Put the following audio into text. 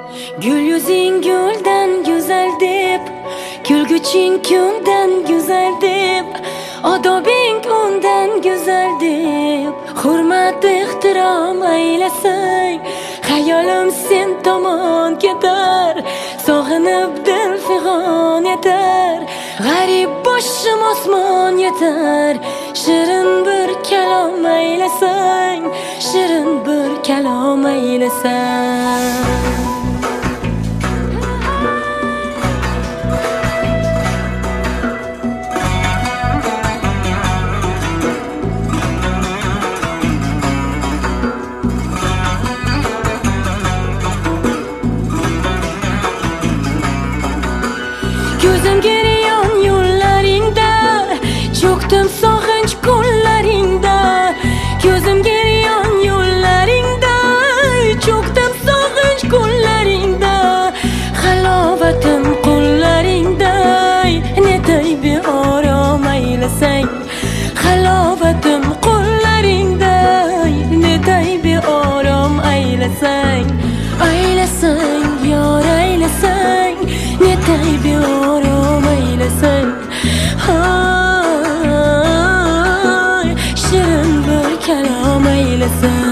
Gül yüzün gülden güzel deb, kulguching kundan güzel deb, odobing undan güzel deb, hurmat ehtirom aylasang, hayolim sen tomon ketar, sog'inib dil fig'on etar, g'arib boshim osmon yetar, shirin bir kalom aylasang, shirin bir kalom aylasang. Ko'zim geriyon yo'llaringda, cho'kdim sog'inch kunlaringda. Ko'zim geriyon yo'llaringda, cho'kdim sog'inch kunlaringda. Halovatim qo'llaringda, netay beorom aylasang. Halovatim qo'llaringda, netay beorom aylasang. Aylasang, yor aylasang, netay beorom aylasang. Hay, shirin bir kalom aylasang.